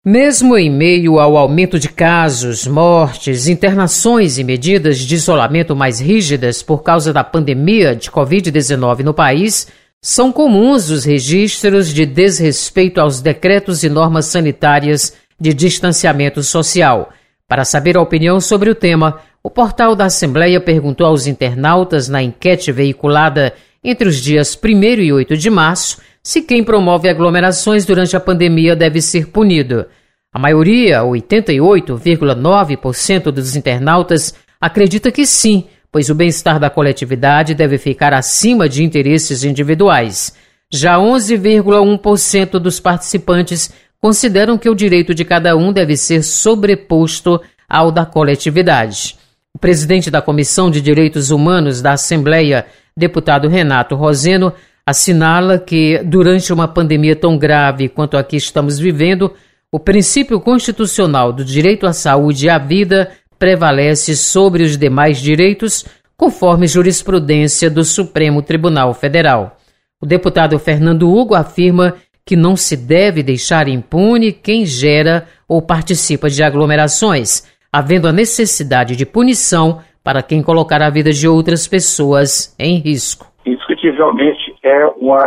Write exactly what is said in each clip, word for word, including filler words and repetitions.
Mesmo em meio ao aumento de casos, mortes, internações e medidas de isolamento mais rígidas por causa da pandemia de covid dezenove no país, são comuns os registros de desrespeito aos decretos e normas sanitárias de distanciamento social. Para saber a opinião sobre o tema, o portal da Assembleia perguntou aos internautas na enquete veiculada entre os dias primeiro e oito de março se quem promove aglomerações durante a pandemia deve ser punido. A maioria, oitenta e oito vírgula nove por cento dos internautas, acredita que sim, pois o bem-estar da coletividade deve ficar acima de interesses individuais. Já onze vírgula um por cento dos participantes consideram que o direito de cada um deve ser sobreposto ao da coletividade. O presidente da Comissão de Direitos Humanos da Assembleia, deputado Renato Roseno, assinala que, durante uma pandemia tão grave quanto a que estamos vivendo, o princípio constitucional do direito à saúde e à vida prevalece sobre os demais direitos, conforme jurisprudência do Supremo Tribunal Federal. O deputado Fernando Hugo afirma que não se deve deixar impune quem gera ou participa de aglomerações, havendo a necessidade de punição para quem colocar a vida de outras pessoas em risco. Indiscutivelmente é uma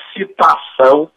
incitação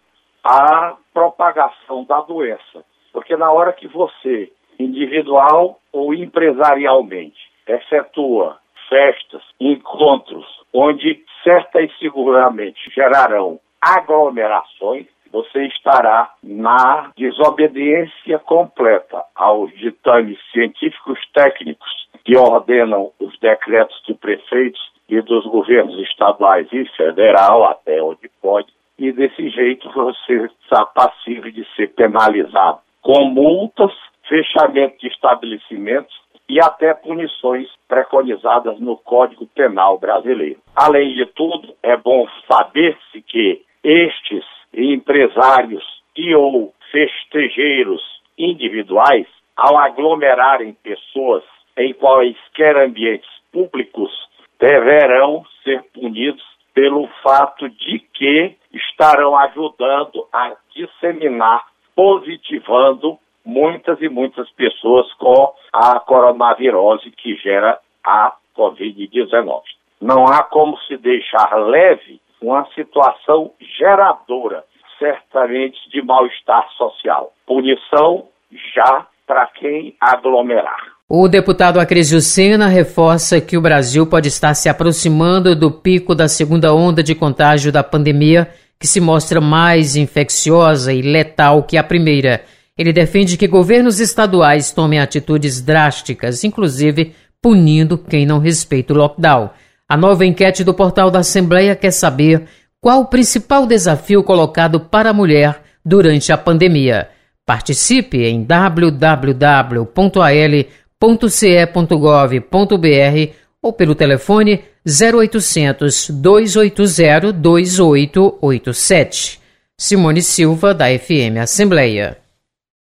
à propagação da doença, porque na hora que você, individual ou empresarialmente, efetua festas, encontros, onde certa e seguramente gerarão aglomerações, você estará na desobediência completa aos ditames científicos técnicos que ordenam os decretos de prefeitos e dos governos estaduais e federal, até onde pode, e desse jeito você está passível de ser penalizado com multas, fechamento de estabelecimentos e até punições preconizadas no Código Penal brasileiro. Além de tudo, é bom saber-se que estes empresários e ou festejeiros individuais, ao aglomerarem pessoas em quaisquer ambientes públicos, deverão ser punidos pelo fato de que estarão ajudando a disseminar, positivando muitas e muitas pessoas com a coronavirose que gera a covid dezenove. Não há como se deixar leve uma situação geradora, certamente, de mal-estar social. Punição já para quem aglomerar. O deputado Acrisio Sena reforça que o Brasil pode estar se aproximando do pico da segunda onda de contágio da pandemia, que se mostra mais infecciosa e letal que a primeira. Ele defende que governos estaduais tomem atitudes drásticas, inclusive punindo quem não respeita o lockdown. A nova enquete do portal da Assembleia quer saber qual o principal desafio colocado para a mulher durante a pandemia. Participe em w w w ponto a l ponto c e ponto gov ponto b r ou pelo telefone zero oitocentos, dois oito zero, dois oito oito sete. Simone Silva, da F M Assembleia.